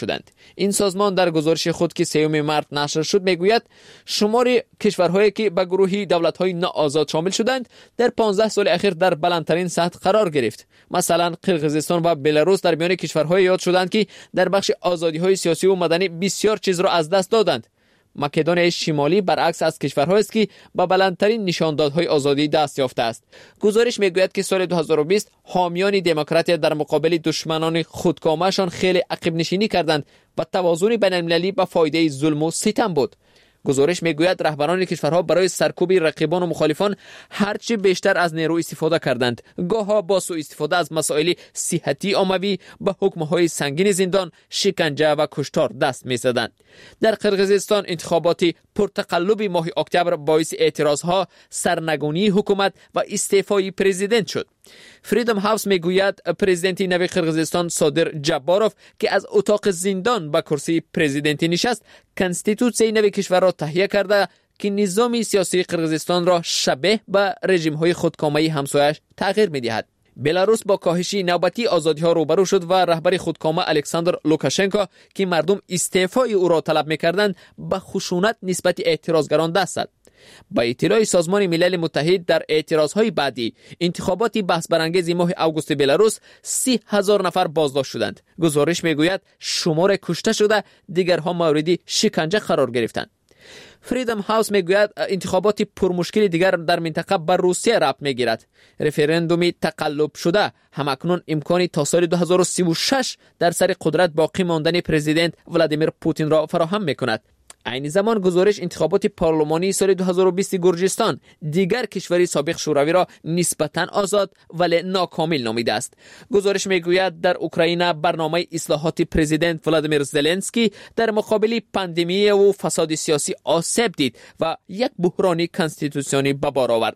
شدند. این سازمان در گزارش خود که 3 مارس نشر شد میگوید شمار کشورهایی که به گروهی دولت‌های ناآزاد شامل شدند در 15 سال اخیر در بلندترین سطح قرار گرفت. مثلا قرقیزستان و بلاروس در میان کشورهای یاد شدند که در بخش آزادی‌های سیاسی و مدنی بسیار چیز را از دست دادند. مکدونیای شمالی برعکس از کشورهایی است که با بلندترین نشاندادهای آزادی دست یافته است. گزارش میگوید که سال 2020 حامیان دموکراسی در مقابل دشمنان خودکامه‌شان خیلی عقب نشینی کردند و توازن بین المللی به فایده ظلم و ستم بود. گزارش میگوید رهبران کشورها برای سرکوب رقیبان و مخالفان هرچه بیشتر از نیرو استفاده کردند. گاهها با سوء استفاده از مسائل صحتی عمومی به حکم‌های سنگین زندان، شکنجه و کشتار دست می‌زدند. در قرقیزستان انتخابات پرتقلب ماه اکتبر باعث اعتراضها، سرنگونی حکومت و استعفای پرزیدنت شد. فریدم هاوس میگوید پرزیدنت نو قرقیزستان صادر جباروف که از اتاق زندان به کرسی پرزیدنتی نشست، کنستیتوسیون نو کشور را تهیه کرده که نظام سیاسی قرقیزستان را شبیه به رژیم‌های خودکامه همسایه‌اش تغییر می‌دهد. بلاروس با کاهش نوبتی آزادی‌ها روبرو شد و رهبر خودکامه الکساندر لوکاشنکو که مردم استعفای او را طلب می‌کردند به خشونت نسبت اعتراضگران دست زد. با اطلاع سازمان ملل متحد در اعتراضهای بعدی انتخابات بحث برانگیز ماه اوگوست بلاروس 30,000 نفر بازداشت شدند. گزارش میگوید شمار کشته شده، دیگرها مورد شکنجه قرار گرفتند. فریدم هاوس میگوید انتخابات پرمشکل دیگر در منطقه بر روسیه ربط میگیرد. رفراندوم تقلب شده همکنون امکانی تا سال 2036 در سر قدرت باقی ماندن پرزیدنت ولادیمیر پوتین را فراهم میکند. این زمان گزارش انتخابات پارلمانی سال 2020 گرجستان دیگر کشوری سابق شوروی را نسبتاً آزاد ولی ناکامل نامیده است. گزارش میگوید در اوکراین برنامه اصلاحات پرزیدنت ولادیمیر زلنسکی در مقابل پاندمی و فساد سیاسی آسیب دید و یک بحران کنستیتوسیونی به بار آورد.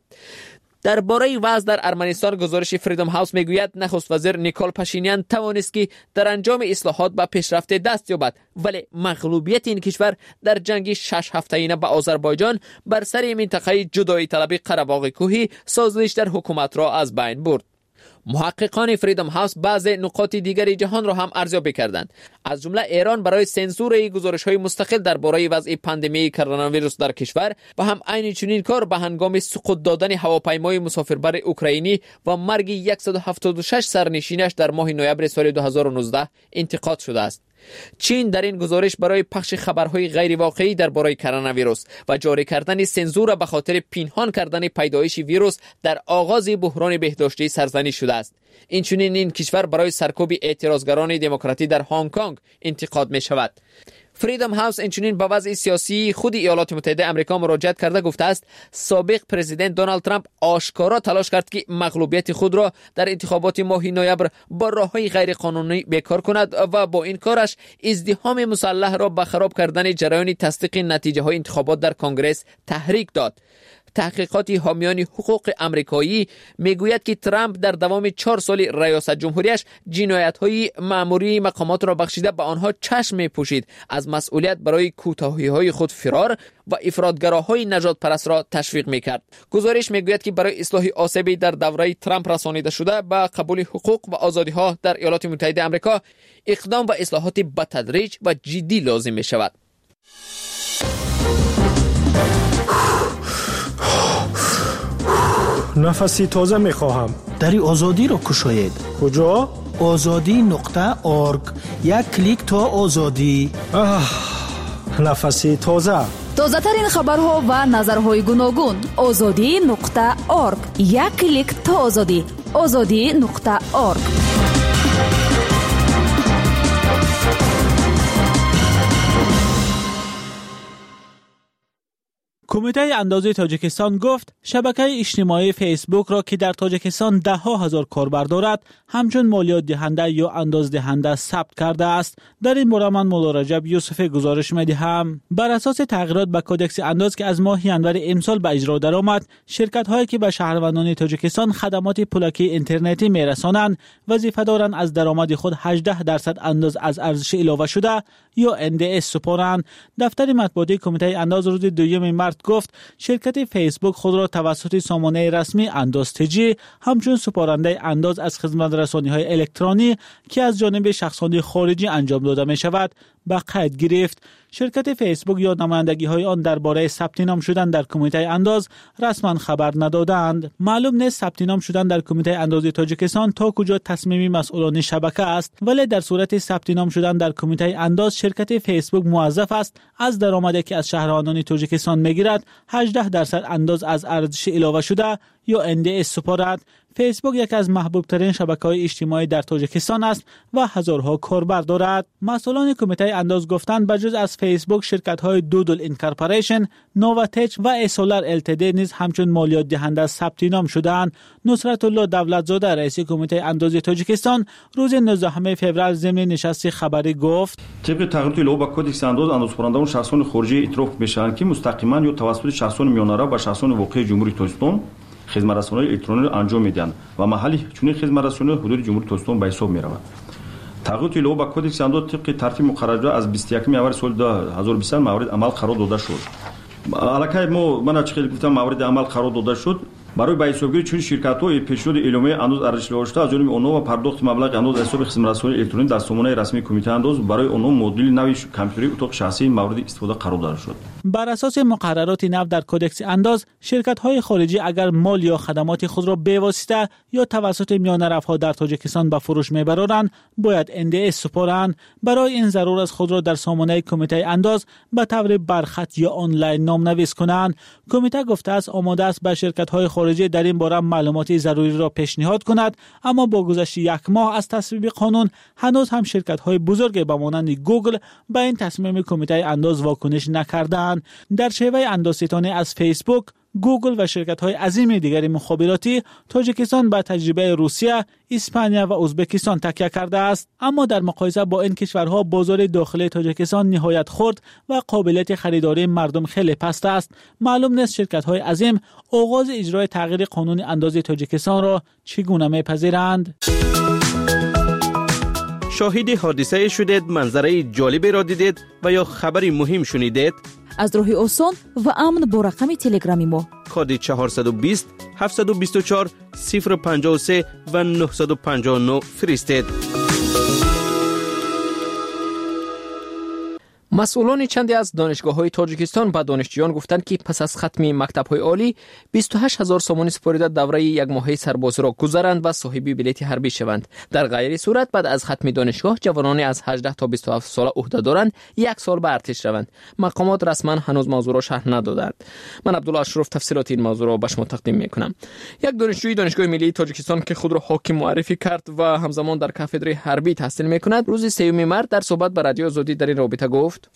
درباره وضع در ارمنستان گزارش فریدم هاوس میگوید نخست وزیر نیکول پاشینیان توانست که در انجام اصلاحات به پیشرفت دست یابد، ولی مغلوبیت این کشور در جنگ 6 هفته‌ای با آذربایجان بر سر منطقه جدایی طلبی قره‌باغ کوهی سازش در حکومت را از بین برد. محققان فریدم هاوس بعض نقاط دیگر جهان را هم ارزیابی کردند. از جمله ایران برای سانسور گزارش‌های مستقل درباره وضع پاندمی کرونا ویروس در کشور و هم عین چنین کار به هنگام سقوط دادن هواپیمای مسافربر اوکراینی و مرگ 176 سرنشینش در ماه نوامبر سال 2019 انتقاد شده است. چین در این گزارش برای پخش خبرهای غیر واقعی درباره کرونا ویروس و جاری کردن سانسور به خاطر پنهان کردن پیدایش ویروس در آغاز بحران بهداشتی سرزنش شده است. این کشور برای سرکوب اعتراضگران دموکراتی در هنگ کنگ انتقاد می شود. فریدم هاوس اینچنین به وضع سیاسی خود ایالات متحده آمریکا مراجعت کرده گفته است سابق پرزیدنت دونالد ترامپ آشکارا تلاش کرد که مغلوبیت خود را در انتخابات ماه نوامبر با راه‌های غیر قانونی بیکار کند و با این کارش ازدحام مسلح را به خراب کردن جریان تصدیق نتیجه های انتخابات در کنگره تحریک داد. تحقیقات حامیان حقوق آمریکایی میگوید که ترامپ در دوام 4 سال ریاست جمهوریش جنایت‌های مأموری مقامات را بخشیده به آنها چشم می‌پوشید، از مسئولیت برای کوتاهی‌های خود فرار و افراطگراهای نجات پرست را تشویق می‌کرد. گزارش میگوید که برای اصلاح آسیبی در دوره ترامپ رسانیده شده به قبول حقوق و آزادی‌ها در ایالات متحده آمریکا اقدام و اصلاحات به تدریج و جدی لازم می‌شود. نفسی تازه میخواهم. دری آزادی را کشاید. کجا؟ azadi.org. یک کلیک تا آزادی. نفسی تازه. تازه ترین خبرها و نظرهای گوناگون. azadi.org. یک کلیک تا آزادی. azadi.org. کمیته اندازه تاجیکستان گفت شبکه اجتماعی فیسبوک را که در تاجیکستان 10,000 کاربر دارد همچون مالیات دهنده یا انداز دهنده ثبت کرده است. در این باره من مولا رجب یوسف گزارش می‌دهم. بر اساس تغییرات به کدکس انداز که از ماه ینور امسال به اجرا درآمد، شرکت‌هایی که به شهروندان تاجیکستان خدمات پلاکی اینترنتی می‌رسانند وظیفه دارند از درآمد خود 18% انداز از ارزش علاوه شده یا NDS سپارند. دفتر مطبوعاتی کمیته انداز روز 2 مارس گفت شرکت فیسبوک خود را توسط سامانه رسمی انداز تجی همچون سپارنده انداز از خدمت‌رسانی‌های الکترونی که از جانب شخصان خارجی انجام داده می شود به قید گرفت. شرکت فیسبوک یا نمایندگی‌های آن درباره ثبت نام شدن در کمیته انداز رسما خبر ندادند. معلوم نیست ثبت نام شدن در کمیته انداز تاجیکستان تا کجا تصمیم مسئولان شبکه است، ولی در صورت ثبت نام شدن در کمیته انداز شرکت فیسبوک موظف است از درآمدی که از شهروندان تاجیکستان میگیرد 18% انداز از ارزش علاوه شده یا NDS سپارد. فیسبوک یکی از محبوب ترین شبکه‌های اجتماعی در تاجیکستان است و هزارها کاربر دارد. مسئولان کمیته انداز گفتند بجز از فیسبوک شرکت‌های دودل اینکارپوریشن، نواتچ و اسولار LTD نیز همچون مالیات دهنده ثبت نام شدند. نصرت الله دولتزاده رئیس کمیته انداز تاجیکستان روز 19 فوریه ضمن نشست خبری گفت طبق تغییرات لو با کدکس انداز اندازپرندگان شخصان خارجی اعتراف میشوند که مستقیما یا توسط شخصان میانرو و شخصان واقعی جمهوری تاجیکستان خدمت‌رسانی الکترونیکی انجام میدهند و محلی چنین خدمت‌رسانی حدود جمهوری تاجیکستان به حساب می‌رود. تغییرات لو با کدکس انداز طبق ترتیب مقرر شده از 21 اوریل سال 2020 مورد عمل قرار داده شد. علاقه من خیلی گفتم مورد عمل قرار داده شد برای به حسابگیری چون شرکت‌های پیشنهاد اعلامیه انداز ارزش داشته از جانب آنها و پرداخت مبلغ انداز حساب خدمت‌رسانی الکترونیکی در سامانه رسمی کمیته انداز برای آنها مدل نوی کامپیوتری اتاق شخصی مورد استفاده قرار داده شد. بر اساس مقررات نو در کدکس انداز شرکت‌های خارجی اگر مال یا خدمات خود را به واسطه یا توسط میانرف‌ها در تاجیکستان به فروش میبرند باید NDS سپارند. برای این ضرور از خود را در سامانه کمیته انداز به طور برخط یا آنلاین نام‌نویس کنند. کمیته گفته است آماده است به شرکت‌های خارجی در این باره معلومات ضروری را پیشنهاد کند، اما با گذشت یک ماه از تصویب قانون هنوز هم شرکت‌های بزرگ به مانند گوگل به این تصمیم کمیته انداز واکنش نکردند. در شیوه اندازستانی از فیسبوک، گوگل و شرکت‌های عظیم دیگر مخابراتی تاجیکستان به تجربه روسیه، اسپانیا و ازبکستان تکیه کرده است، اما در مقایسه با این کشورها بازار داخلی تاجیکستان نهایت خرد و قابلیت خریداری مردم خیلی پست است. معلوم نیست شرکت‌های عظیم آغاز اجرای تغییر قانون انداز تاجیکستان را چگونه می‌پذیرند. شاهد حادثه شدید، منظره جالبی را دیدید و یا خبری مهم شنیدید؟ از راه آسان و امن با رقم تلگرامی ما کد 420 724 053 و 959 فرستید. مسئولان چندی از دانشگاه‌های تاجیکستان به دانشجویان گفتند که پس از ختم مکتب‌های عالی 28000 سوم سپرده دوره یک ماهه سربازی را گذرند و صاحب بلیط حربی شوند. در غیر صورت بعد از ختم دانشگاه جوانان از 18 تا 27 ساله عهده دارند 1 سال به ارتش روند. مقامات رسما هنوز موضوع را شرح ندادند. من عبدالله اشرف تفصیلات این موضوع را به شما تقدیم می‌کنم. یک دانشجوی دانشگاه ملی تاجیکستان که خود را حاکم معرفی کرد و همزمان در کاتدرای حربی تحصیل می‌کند روز 3 مارس در صحبت با رادیو آزادی در این رابطه گفت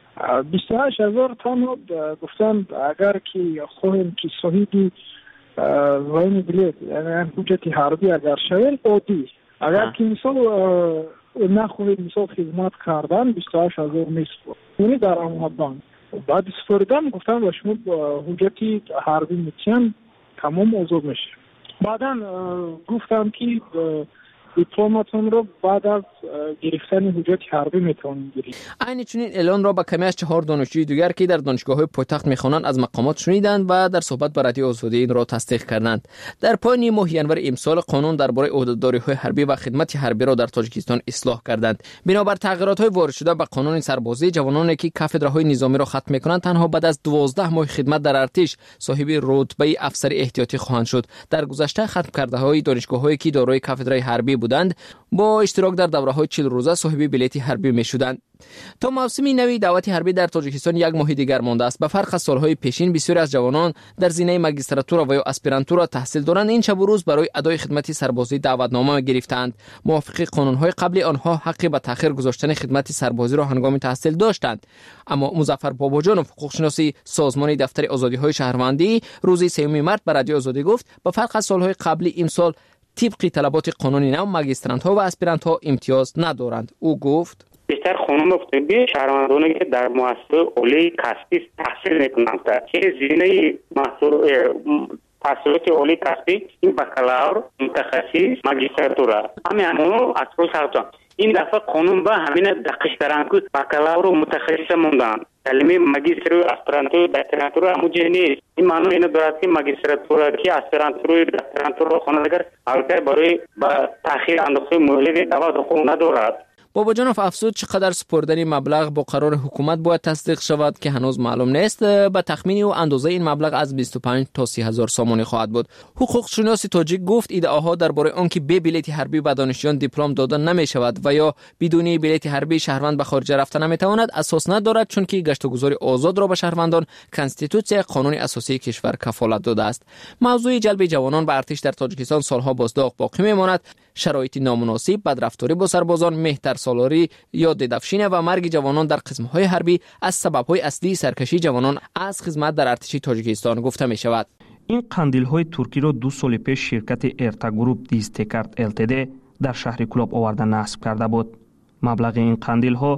28000 تن گفتن اگر که خواهیم که صاحبی وین بلیت یعنی حجت حربی اگر شویم عادی اگر که مثال نخواهید مثال خدمت کردن 28000 میسپرد یعنی در آمدن بعد سپردن گفتن و شما حجت حربی میتین تمام آزاد میشه. بعدا گفتم که دیپلماتون رو بعد از گرفتن حجت حربی میتونن گرفت. عین چنین اعلان را با کمی از 4 دانشجوی دیگر که در دانشگاه‌های پایتخت میخوانند از مقامات شنیدند و در صحبت با رادیو آزادی این را تصدیق کردند. در پایان ماه ینور امسال قانون درباره عهده‌داری‌های حربی و خدمت حربی را در تاجیکستان اصلاح کردند. بنابر تغییرات‌های وارد شده به قانون سربازی جوانانی که کاتدرهای نظامی را ختم میکنند تنها بعد از 12 ماه خدمت در ارتش صاحب رتبه افسر احتیاطی خواهند شد. در گذشته ختم کرده‌های دانشگاه‌هایی که دارای کاتدرای حربی بودند با اشتراک در دوره‌های 40 روزه صاحب بلیط حربی می‌شدند. تا موسم نوی دعوت حربی در تاجیکستان یک ماه دیگر مانده است. به فرق از سالهای پیشین بسیاری از جوانان در زینه ماجستراتورا و یا اسپرانتورا تحصیل دارند این شب و روز برای ادای خدمت سربازی دعوتنامه گرفتند. موافق قانون‌های قبلی آنها حق به تأخیر گذاشتن خدمت سربازی را هنگام تحصیل داشتند، اما مظفر باباجان حقوق‌شناسی سازمان دفتر آزادی‌های شهروندی روز 3 مارس به رادیو آزادی گفت به فرق از سالهای قبلی امسال طبق طلبات قانونی نو ماجسترانت‌ها و اسپرانت‌ها امتیاز ندارند. او گفت بیشتر خانم مکتبی شهروندانی که در مؤسسه عالی کسبی تحصیل میکنند که زینه تحصیلات عالی کسبی این بکالور متخصص ماجستراتورا همین اونو اصلا این دفعه قانون با همین دقیق‌ترن که بکالور و متخصص موندن. کلمه ماجستر و اسپرانتو دکترانتور همونجوری نیست. این معنی اینو دارد که ماجستراتورا که اسپرانتو و دکترانتور خوانندگار البته برای تأخیر اندازه مولد دعوت خود ندارد. باباجانوف افزود چقدر سپردن مبلغ با قرار حکومت باید تصدیق شود که هنوز معلوم نیست. به تخمینی و اندازه این مبلغ از 25 تا 30,000 سامانی خواهد بود. حقوق شناس تاجیک گفت ادعاها درباره آنکه به بلیت حربی به دانشجویان دیپلم دادن نمی شود و یا بدون بلیت حربی شهروند به خارج رفتن نمی تواند اساس ندارد، چون که گشت و گذار آزاد را به شهروندان کنستیتوسیون قانون اساسی کشور کفالت داده است. موضوع جلب جوانان به ارتش در تاجیکستان سالها بازداغ باقی میماند. شرایط نامناسب، بدرفتاری با سربازان، مهتر سالاری یا ددفشین و مرگ جوانان در قسمت‌های حربی از سبب‌های اصلی سرکشی جوانان از خدمت در ارتش تاجیکستان گفته می شود. این قندیل‌های ترکی را 2 سال پیش شرکت ارتا گروپ دیستکارت LTD در شهر کلوب آورده نصب کرده بود. مبلغ این قندیل‌ها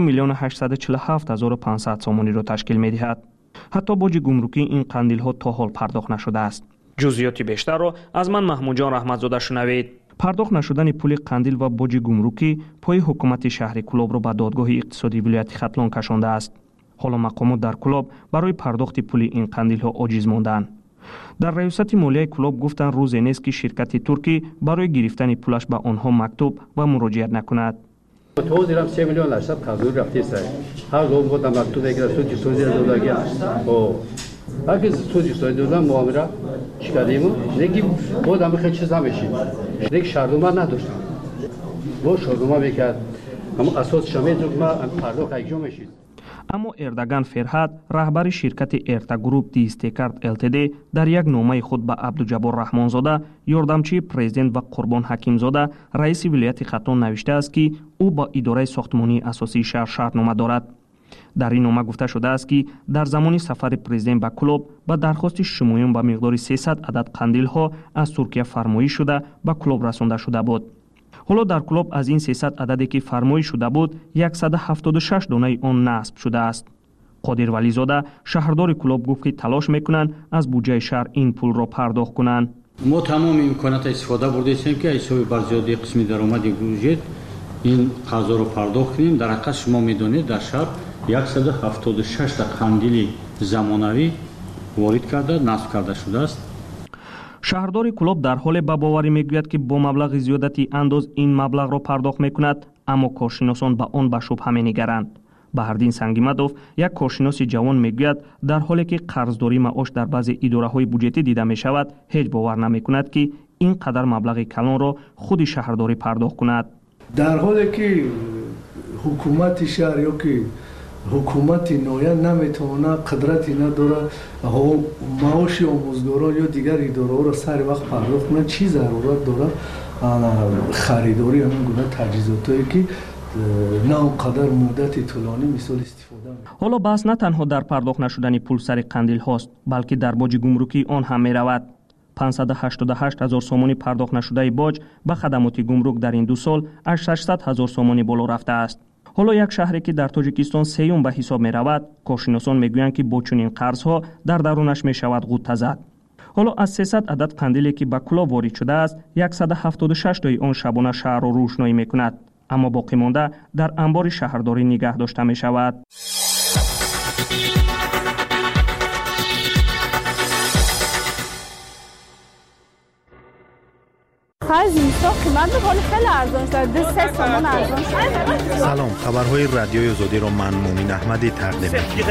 3,847,500 سامانی را تشکیل می‌دهد. حتی باج گمرکی این قندیل‌ها تا حال پرداخت نشده است. جزئیات بیشتر را از من محمود جان رحمتزاده شنوید. پرداخت نشدن پول قندیل و باج گمرکی پای حکومت شهر کلوب را به دادگاه اقتصادی ولایت ختلان کشانده است. حالا مقامات در کلوب برای پرداخت پول این قندیل ها عاجز ماندند. در ریاست مالیه کلوب گفتند روزی نیست که شرکت ترکی برای گرفتن پولش به آنها مکتوب و مراجعت نکند. توزیرم 3 میلیون 800 قبول رفتی سر. هر روز گفتم مکتوب بگیرم سوجی توزیر دادگی. اگه سوجی دادم معامله چیکاریمو؟ نگی خودم خیلی چیزا میشید. یک شهردوما نداشتم. با شهردوما میکرد. اما اساس شمید رو ما پرداخت انجام میشید. اما اردگان فرهاد رهبر شرکت ارتا گروپ دیستکارت LTD در یک نامه خود به عبدالجبار رحمانزاده یاردمچی پرزیدنت و قربان حکیمزاده رئیس ولایت ختلان نوشته است که او با اداره ساختمانی اساسی شهر شرطنامه دارد. در این نامه گفته شده است که در زمان سفر پرزیدنت به کلوب به درخواست شمایان به مقدار 300 عدد قندیل ها از ترکیه فرمایش شده به کلوب رسانده شده بود. حالا در کلوب از این 300 عددی که فرمایش شده بود 176 دانه آن نصب شده است. قادر ولیزاده شهردار کلوب گفت که تلاش میکنند از بودجه شهر این پول را پرداخت کنند. ما تمام امکانات استفاده برده هستیم که حساب بر زیادی قسمی درآمد بودجه این قضا را پرداخت کنیم. در حقیقت شما میدونید در شهر 176 تا قندیل زمانوی وارد کرده نصب کرده شده است. شهردار کلوب در حال به باوری میگوید که با مبلغ زیادتی انداز این مبلغ را پرداخت میکند، اما کارشناسان به آن به شبهه می‌نگرند. بهردین سنگیمدوف یک کارشناس جوان میگوید در حالی که قرضداری معاش در بعضی اداره‌های بودجتی دیده میشود، هیچ باور نمیکند که این قدر مبلغ کلان را خود شهرداری پرداخت کند. در حالی که حکومت شهر یا که حکومت نویا نمیتونه قدرتی نداره معاش آموزگاران یا دیگر اداره را سر وقت پرداخت کنه، چی ضرورت داره خریداری همین گونه تجهیزاتی که نه اونقدر مدت طولانی مثال استفاده میکنه. حالا بحث نه تنها در پرداخت نشدن پول سر قندیل هاست، بلکه در باج گمرکی آن هم میرود. 588,000 سامانی پرداخت نشده باج به خدمات گمرک در این 2 سال از 600,000 سامانی بالا رفته است. حالا یک شهری که در تاجیکستان سیوم به حساب می رود، کارشناسان میگویند که با چنین قرضها در درونش می شود غوطه زد. حالا از 300 عدد قندیلی که به کلوب وارد شده است، 176 تای آن شبانه شهر را روشنایی می کند، اما باقی مانده در انبار شهرداری نگه داشته می شود. سلام، خبرهای رادیوی آزادی را من مومن احمدی تقدیم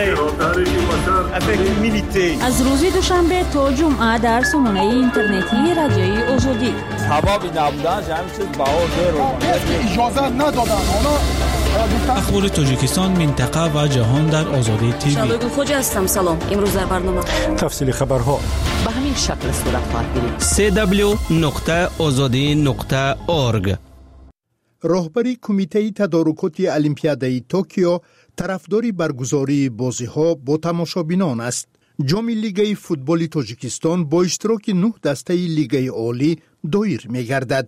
می‌کنم. از روز دوشنبه تا جمعه در سامانه اینترنتی رادیوی آزادی. حبابی نبودن همین چیز اجازه ندادن. اخبار تاجیکستان، منطقه و جهان در آزادی تیوی. شادو خوجا هستم. سلام. امروز در برنامه تفصیل خبرها به همین شکل صورت خواهد گرفت. www.azadi.org. راهبری کمیته تدارکات المپیادای توکیو طرفدار برگزاری بازی‌ها با تماشابینان است. جام لیگ فوتبال تاجیکستان با اشتراک 9 دسته لیگ عالی دایر می‌گردد.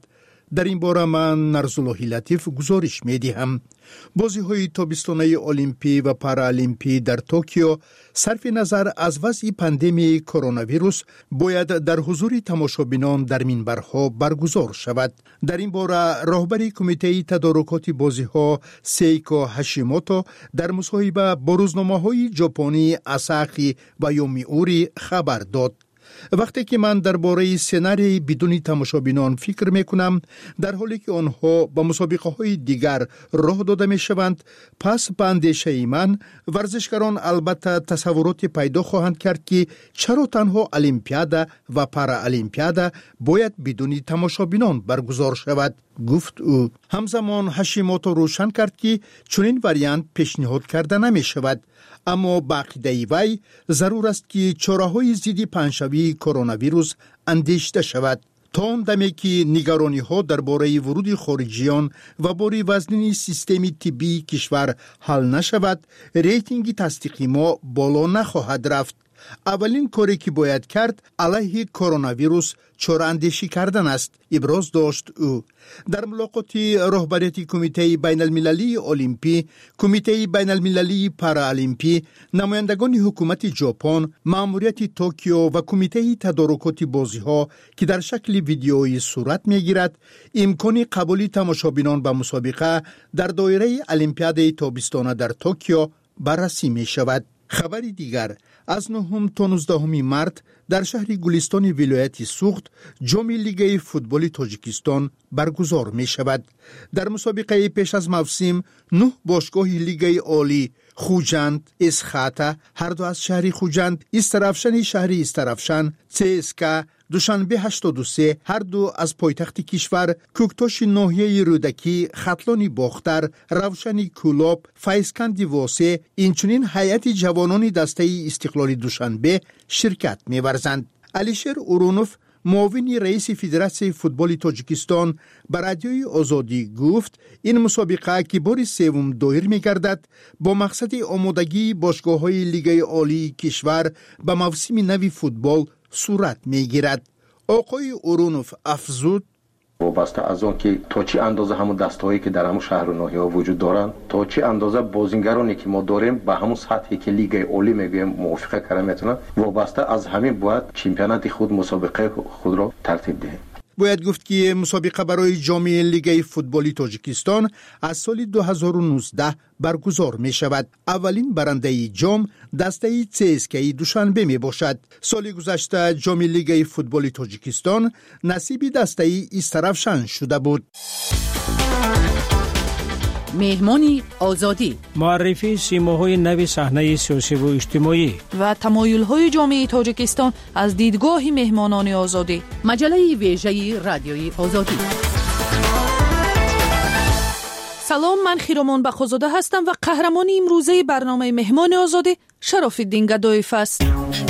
در این باره من نرزاللهی لطیف گزارش میدهم. بازی‌های تابستانه المپی و پارالیمپی در توکیو صرف نظر از وضع پاندمی کرونا ویروس باید در حضور تماشابینان در منبرها برگزار شود. در این باره راهبر کمیته تدارکات بازی‌ها سیکو هاشیموتو در مصاحبه با روزنامه‌های ژاپنی آساخی و یومیوری خبر داد. وقتی که من درباره سناریوی بدون تماشابینان فکر میکنم، در حالی که آنها با مسابقه های دیگر راه داده می شوند، پس به اندیشه من ورزشکاران البته تصورات پیدا خواهند کرد که چرا تنها المپیادا و پارالیمپیادا باید بدون تماشابینان برگزار شود، گفت او. همزمان هاشیموتو روشن کرد که چنین وریانت پیشنهاد کرده نمی شود، اما با عقیده وی ضرور است که چاره‌های ضد پنجشنبه کرونا ویروس اندیشیده شود. تا آن دمی که نگرانی‌ها درباره ورود خارجیان و باری وزنی سیستم طبی کشور حل نشود، ریتینگ تصدیقی ما بالا نخواهد رفت. اولین کاری که باید کرد علیه کرونا ویروس چاراندیشی کردن است، ابراز داشت او. در ملاقاتی رهبریت کمیته بین المللی المپی، کمیته بین المللی پارالیمپی، نمایندگان حکومت ژاپن، مأموریت توکیو و کمیته تدارکات بازی‌ها که در شکل ویدیویی صورت می‌گیرد، امکان قبول تماشابینان به مسابقه در دایره المپیاد تابستانه در توکیو بررسی می‌شود. خبر دیگر، از 9 تا 19 مارت در شهر گلستان ولایت سوخت جام لیگ فوتبال تاجیکستان برگزار می شود. در مسابقه پیش از موسم 9 باشگاه لیگ عالی خوجند، اسخاتا هر دو از شهر خوجند، استرافشن شهر استرافشن، CSKA دوشنبه 83 هر دو از پایتخت کشور، کوکتاش ناحیه رودکی، خطلان باختر، روشنی کولاب، فیسکند واسه، اینچنین هیئت جوانان دسته استقلال دوشنبه شرکت می‌ورزند. علیشیر اورونوف معاون رئیس فدراسیون فوتبال تاجیکستان به رادیوی آزادی گفت این مسابقه که بار سوم دایر می‌گردد با مقصد آمادگی باشگاه‌های لیگ عالی کشور به موسم نو فوتبال صورت می‌گیرد. آقای اورونوف افزود وابسته از آن که تا چه اندازه همون دستهایی که در همون شهر و ناحیه‌ها وجود دارند، تا چه اندازه بازیگرانی که ما داریم به همون سطحی که لیگ عالی میگیم موافقه کردن میتونن، وابسته از همین باید چمپیونات خود مسابقه خود را ترتیب دهیم. باید گفت که مسابقه برای جام لیگ فوتبال تاجیکستان از سال 2019 برگزار می شود. اولین برنده جام دسته CSKA دوشنبه می باشد. سال گذشته جام لیگ فوتبال تاجیکستان نصیب دسته استرافشن شده بود. مهمانی آزادی، معرفی سیماهای نو صحنه سیاسی و اجتماعی و تمایل‌های جامعه تاجیکستان از دیدگاه مهمانان آزادی. مجله ویژه رادیوی آزادی. سلام، من خیرامان بخوزاده هستم و قهرمان امروزه برنامه مهمان آزادی شراف‌الدین گدایف است.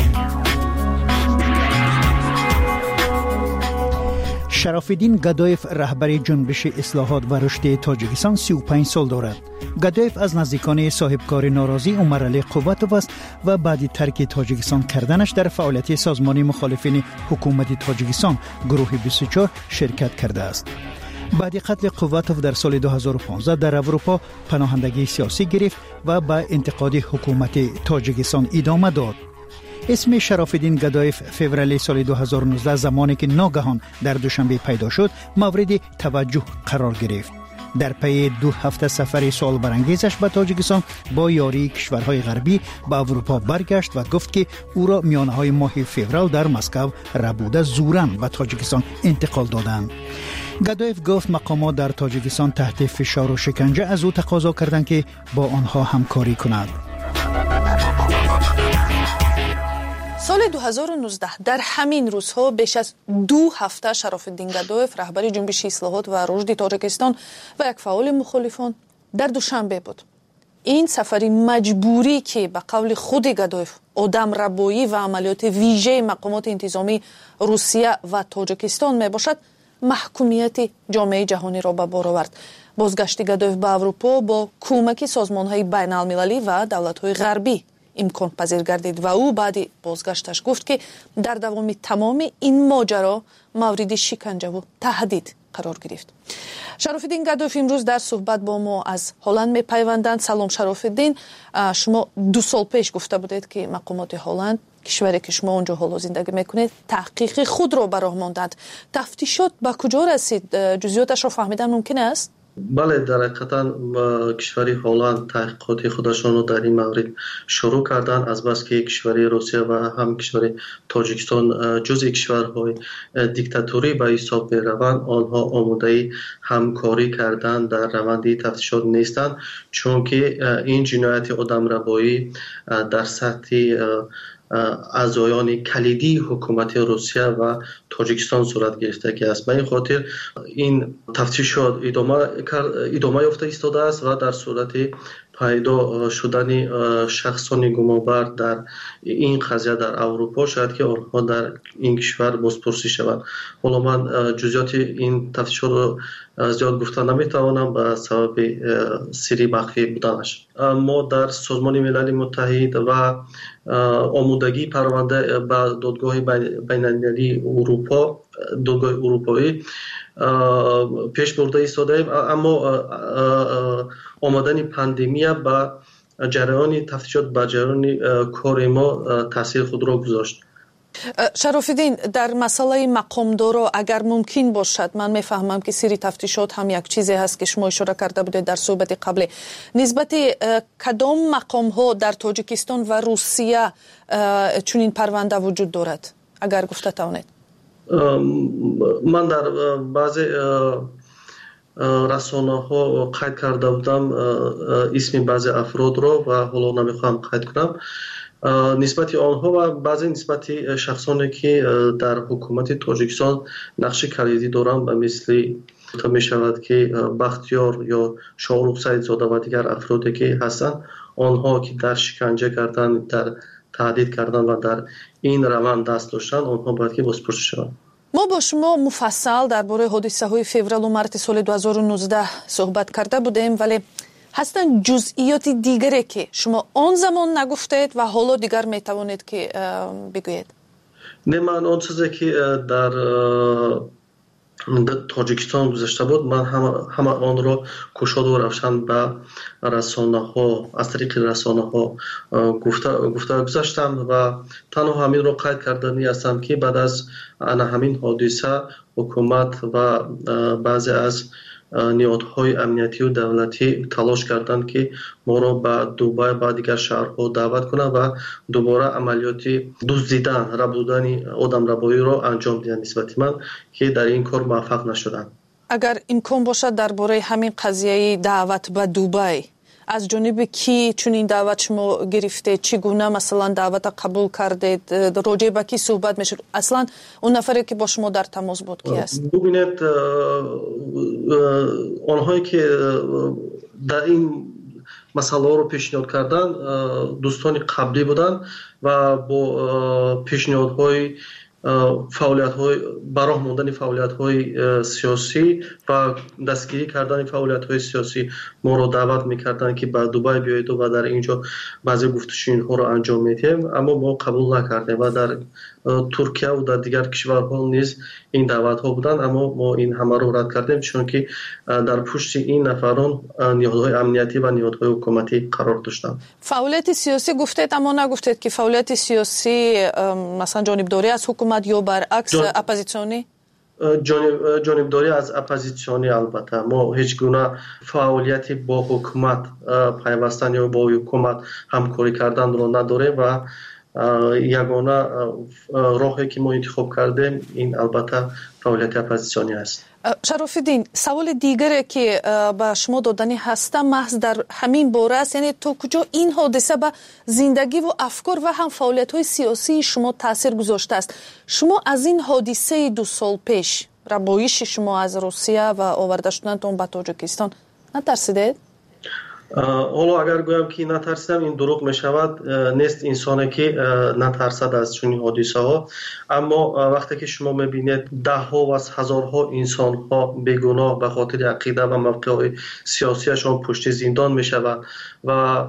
شراف‌الدین گدایف رهبر جنبش اصلاحات و رشد تاجیکستان 35 سال دارد. گدایف از نزدیکان صاحبکار ناراضی عمر علی قوتوف است و بعد ترک تاجیکستان کردنش در فعالیت سازمان مخالفین حکومت تاجیکستان گروه 24 شرکت کرده است. بعد قتل قوتوف در سال 2015 در اروپا پناهندگی سیاسی گرفت و به انتقاد حکومت تاجیکستان ادامه داد. اسم شراف‌الدین گدایف فوریه سال 2019 زمانی که ناگهان در دوشنبه پیدا شد مورد توجه قرار گرفت. در پی 2 هفته سفر سوال برانگیزش به تاجیکستان با یاری کشورهای غربی به اروپا برگشت و گفت که او را میانه‌های ماه فوریه در مسکو ربوده زوراً به تاجیکستان انتقال دادند. گدایف گفت مقامات در تاجیکستان تحت فشار و شکنجه از او تقاضا کردند که با آنها همکاری کند. سال 2019 در همین روزها بیش از 2 هفته شراف‌الدین گدایف رهبر جنبش اصلاحات و رشد تاجیکستان و یک فعال مخالفان در دوشنبه بود. این سفری مجبوری که به قول خود گدایف آدم ربایی و عملیات ویژه مقامات انتظامی روسیه و تاجیکستان می باشد، محکومیت جامعه جهانی را به بار آورد. بازگشت گدایف به اروپا با کمک سازمان‌های بین‌المللی و دولت‌های غربی امکان پذیر گردید و او بعد بازگشتش گفت که در دوام تمام این ماجرا مورد شکنجه و تهدید قرار گرفت. شراف‌الدین گدویف امروز در صحبت با ما از هلند میپیوندند. سلام شراف‌الدین، شما 2 سال پیش گفته بودید که مقامات هلند، کشوری که شما اونجا حالا زندگی میکنید، تحقیق خود را به راه ماندند. تفتیشات به کجا رسید؟ جزئیاتش را فهمیدن ممکن است؟ بله، در حقیقت کشوری هلند تحقیقات خودشان را در این مورد شروع کردند، از بس که کشوری روسیه و هم کشوری تاجیکستان جزء کشورهای دیکتاتوری به حساب می‌روند. آنها آماده همکاری کردن در روند تفتیشات نیستند، چون که این جنایت آدمربایی در سطح اعضایان کلیدی حکومت روسیه و تاجیکستان صورت گرفته است. به این خاطر این تفتیشات ادامه یافته ایستاده است و در صورت پیدا شدن شخصان گمانبر در این قضیه در اروپا شاید که آنها در این کشور بازپرسی شوند. حالا من جزئیات این تفتیشات رو زیاد گفتن نمیتوانم به سبب سری مخفی بودنش. ما در سازمان ملل متحد و آمادگی پرونده به دادگاه بین‌المللی دادگاه اروپایی پیش برده ایستاده ایم، اما آمدن پاندمی به جریان تفتیشات به جریان کار ما تاثیر خود را گذاشت. شراف‌الدین، در مسئله مقامدارا اگر ممکن باشد، من میفهمم که سری تفتیشات هم یک چیزی هست که شما اشاره کرده بودید در صحبت قبل، نسبت کدام مقام ها در تاجیکستان و روسیه چنین پرونده وجود دارد اگر گفته توانید؟ من در بعضی رسانه ها قید کرده بودم اسم بعضی افراد را و حالا نمیخوام قید کنم. نسبت آنها و بعضی نسبت شخصانی که در حکومت تاجیکستان نقش کلیدی دارند، مثل می شود که بختیار یا شاهرخ سعیدزاده و دیگر افرادی که هستند، آنها که در شکنجه کردن، در تهدید کردن و در این روند دست داشتن، آنها باید که بازپرسی شوند. ما با شما مفصل درباره حادثه های فوریه و مارس سال 2019 صحبت کرده بودیم، ولی هستن جزئیات دیگری که شما آن زمان نگفتید و حالا دیگر میتوانید که بگویید؟ نه، من آن چیزی که در تاجیکستان گذشته بود، من همه آن را گشاد و روشن به رسانه ها، از طریق رسانه ها گفته گذاشتم و تنها همین را قید کردنی هستم که بعد از همین حادثه حکومت و بعضی از نهادهای امنیتی و دولتی تلاش کردند که ما را به دوبای و دیگر شهرها دعوت کنند و دوباره عملیات دزدیدن، ربودن آدمربایی را انجام دهند نسبت من، که در این کار موفق نشدند. اگر امکان باشد درباره همین قضیه دعوت به دوبای، از جانب کی چون این دعوت شما گرفتید؟ چگونه مثلا دعوت قبول کردید؟ راجع به کی صحبت میشه؟ اصلا اون نفری که با شما در تماس بود کی است؟ ببینید، آنهایی که در این مسئله رو پیشنهاد کردن دوستان قبلی بودن و با پیشنهادهای فعالیت‌های براه ماندن فعالیت‌های سیاسی و دستگیری کردن فعالیت‌های سیاسی ما رو دعوت می‌کردند که به دبی بیایید و در اینجا بعضی گفتگوها رو انجام میدیم، اما ما قبول نکردیم و در ترکیه و در دیگر کشورها نیز این دعوت‌ها بودند، اما ما این همه رو رد کردیم، چون که در پشت این نفران نهادهای امنیتی و نهادهای حکومتی قرار داشتند. فعالیت سیاسی گفتید، اما نگفتید که فعالیت سیاسی مثلا جانبداری از حکومت یا برعکس اپوزیسیونی؟ جانبداری از اپوزیسیونی. البته ما هیچ گونه فعالیتی با حکومت پیوستن یا با حکومت همکاری کردن رو نداریم و یگانه راهی که ما انتخاب کردیم این البته فعالیت اپوزیسیونی است. شراف‌الدین، سوال دیگری که به شما دادنی هست محض در همین باره است، یعنی تا کجا این حادثه به زندگی و افکار و هم فعالیت‌های سیاسی شما تاثیر گذاشته است؟ شما از این حادثه 2 سال پیش، ربایش شما از روسیه و آورده شدنتون به تاجیکستان، نترسیدید؟ حالا اگر گویم که نترسیدم این دروغ می شود. نیست انسانی که نترسد از چنین حادثه ها، اما وقتی که شما می بینید ده ها و هزارها انسان ها بیگناه به خاطر عقیده و موقع های سیاسیشان پشت زندان می شود و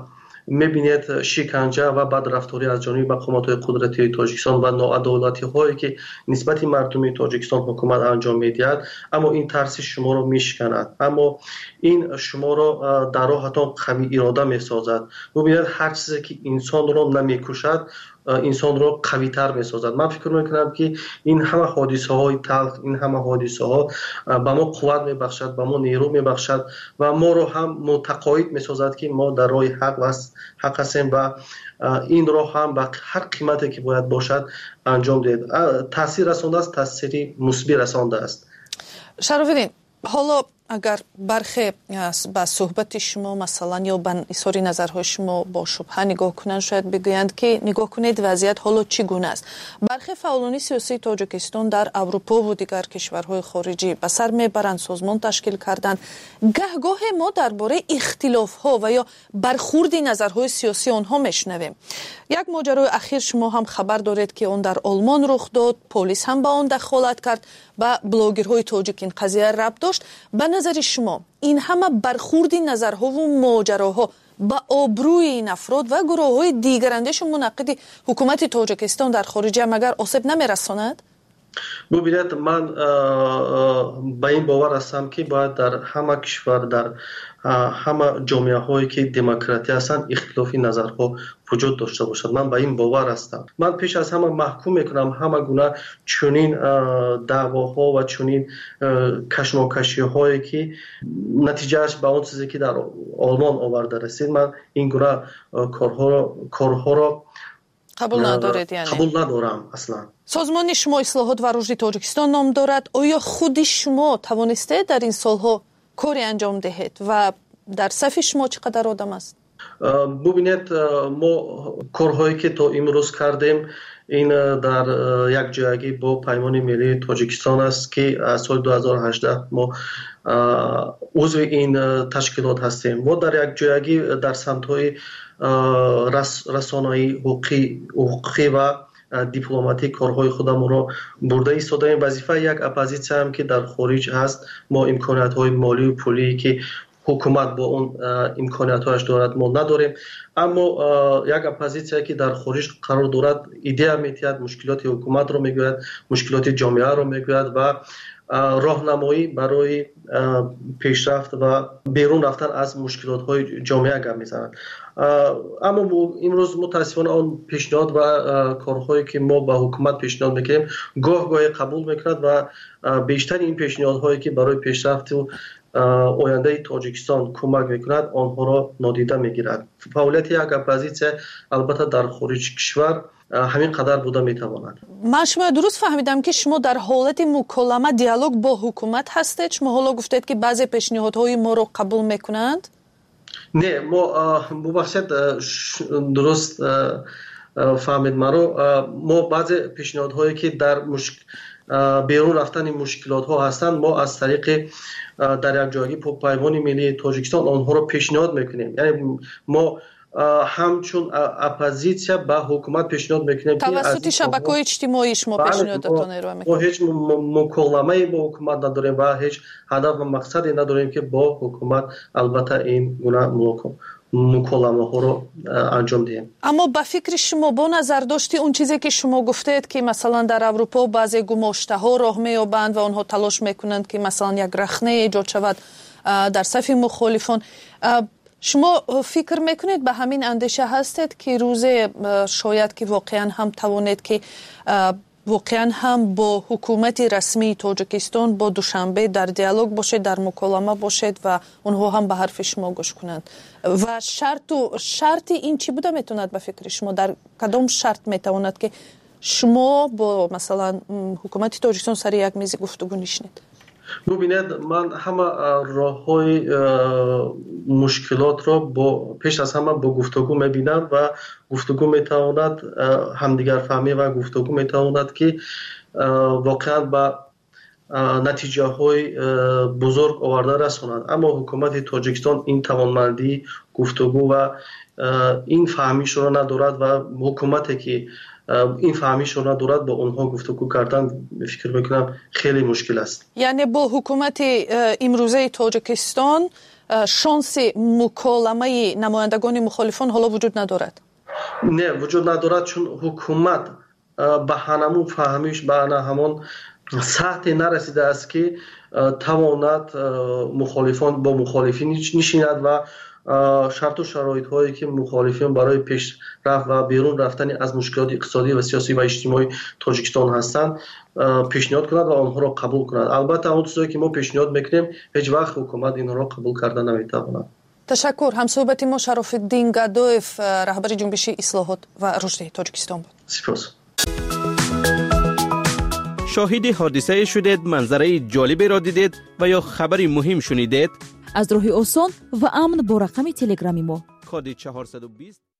میبینید شکنجه و بدرفتاری از جانب مقامات قدرتی تاجیکستان و ناعدالتی هایی که نسبت مردم تاجیکستان حکومت انجام میدهد، اما این ترس شما را میشکند، اما این شما را در راهتان قوی اراده میسازد. ببینید هر چیزی که انسان را نمیکشد انسان را قوی تر میسازد. من فکر میکنم که این همه حادثه های تلخ، این همه حادثه ها به ما قوت میبخشد، به ما نیرو میبخشد و ما را هم متقاعد میسازد که ما در راه حق هستیم و این راه هم به هر قیمتی که باید باشد انجام دهید. تاثیر رسانده است، تاثیری مثبت رسانده است. شرافالدین، حالا اگر برخی با صحبت شما مثلا یا به اظهار نظرهای شما با شبهه نگاه کنند، شاید بگویند که نگاه کنید وضعیت حالا چگونه است. برخی فعالان سیاسی تاجیکستان در اروپا و دیگر کشورهای خارجی به سر میبرند، سازمان تشکیل کردند. گهگاه ما درباره اختلاف ها و یا برخورد نظرهای سیاسی آنها میشنویم. یک ماجرای اخیر شما هم خبر دارید که اون در آلمان رخ داد، پلیس هم به آن دخالت کرد، با بلاگرهای تاجیک این قضیه ربط داشت. به نظر شما این همه برخورد نظرها و ماجراها با آبروی این افراد و گروه‌های دیگر اندیش منعقد حکومت تاجیکستان در خارج مگر آسیب نمی‌رساند؟ ببینید، من به این باور هستم که باید در همه کشور، در همه جامعه هایی که دموکراتی هستند اختلافی نظرها وجود داشته باشد. من به این باور هستم. من پیش از همه محکوم میکنم همه گونه چنین دعواها و چنین کشمکشی هایی که نتیجهش به اون چیزی که در آلمان آورده رسید، من این گونه کارها را قبول ندارید؟ یعنی قبول ندارم اصلا. سازمان شما اصلاحات و رشد تاجیکستان نام دارد. آیا خود شما توانسته در این سالها کاری انجام دهید و در صف شما چقدر آدم است؟ ببینید، ما کارهایی که تا امروز کردیم این در یک جایگی با پیمان ملی تاجیکستان است که از سال 2018 ما عضو این تشکیلات هستیم. ما در یک جایگی در سمت‌های رسانه‌ای، حقوقی و دیپلماتیک کارهای خودمون را برده ایستادیم. وظیفه یک اپوزیسیون هم که در خارج هست، ما امکانات‌های مالی و پولی که حکومت با اون امکاناتش دارد ما نداریم، اما یک اپوزیسیون که در خارج قرار دارد ایده میتید، مشکلات حکومت رو میگوید، مشکلات جامعه رو میگوید و راهنمایی برای پیشرفت و بیرون رفتن از مشکلات های جامعه گپ میزنند. اما امروز متاسفانه آن پیشنهاد و کارهایی که ما با حکومت پیشنهاد میکنیم گاه قبول میکند و بیشتر این پیشنهادهایی که برای پیشرفت و آینده تاجیکستان کمک میکند آنها را نادیده میگیرد. فعالیت یک اپوزیسیون البته در خارج کشور همین قدر بوده میتواند. من شما درست فهمیدم که شما در حالت مکالمه دیالوگ با حکومت هستید؟ شما حالا گفتید که بعضی پیشنهادهای ما رو قبول میکنند؟ نه، ما ببخشید درست فهمید مرا. ما بعضی پیشنهادهایی که در بیرون رفتن مشکلات ها هستند، ما از طریق در یک جایی پیمان ملی تاجیکستان آنها را پیشنهاد میکنیم. یعنی ما همچون اپوزیسیا به حکومت پیشنهاد میکنیم توسط شبکه‌های اجتماعی شما پیشنهاداتون ارائه میکنید. ما هیچ مکالمه‌ای با حکومت نداریم و هیچ هدف و مقصدی نداریم که با حکومت البته این گونه مکالمه ها رو انجام دهیم. اما با فکر شما با نظر داشتی اون چیزی که شما گفتید که مثلا در اروپا بعضی گماشته ها راه میابند و آنها تلاش میکنند که مثلا یک رخنه ایجاد شود در صف مخالفان، شما فکر میکنید به همین اندیشه هستید که روز شاید که واقعا هم توانید که واقعا هم با حکومت رسمی تاجیکستان با دوشنبه در دیالوگ باشید، در مکالمه باشید و اونها هم به حرف شما گوش کنند؟ و شرط این چی بوده میتوند به فکر شما؟ در کدام شرط میتواند که شما با مثلا حکومت تاجیکستان سر یک میز گفتگو نشینید؟ ببینید، من همه راه‌های مشکلات را پیش از همه با گفتگو می‌بینم و گفتگو می‌تواند همدیگر فهمی و گفتگو می‌تواند که واقعا به نتیجه‌های بزرگ آورده رساند. اما حکومت تاجیکستان این توانمندی گفتگو و این فهمیش را ندارد و حکومتی که این فهمیش را ندارد با اونها گفتگو کردن فکر میکنم خیلی مشکل است. یعنی با حکومت امروزه تاجیکستان شانس مکالمه نمایندگان مخالفان حالا وجود ندارد؟ نه وجود ندارد، چون حکومت به همون فهمیش به همون سطح نرسیده است که تواند مخالفان با مخالفین نشیند و شرط و شرایط هایی که مخالفین برای پیشرفت و بیرون رفتن از مشکلات اقتصادی و سیاسی و اجتماعی تاجیکستان هستند پیشنهاد کند و آنها را قبول کند. البته اون چیزایی که ما پیشنهاد میکنیم هیچ وقت حکومت اینها را قبول کرده نمیتواند. تشکر. همصحبت ما شراف‌الدین گدویف، رهبر جنبش اصلاحات و رشد تاجیکستان بود. سپاس. شاهد حادثه شدید، منظره جالبی را دیدید و یا خبری مهم شنیدید؟ از راه آسان و امن با رقم تلگرامی ما کد 420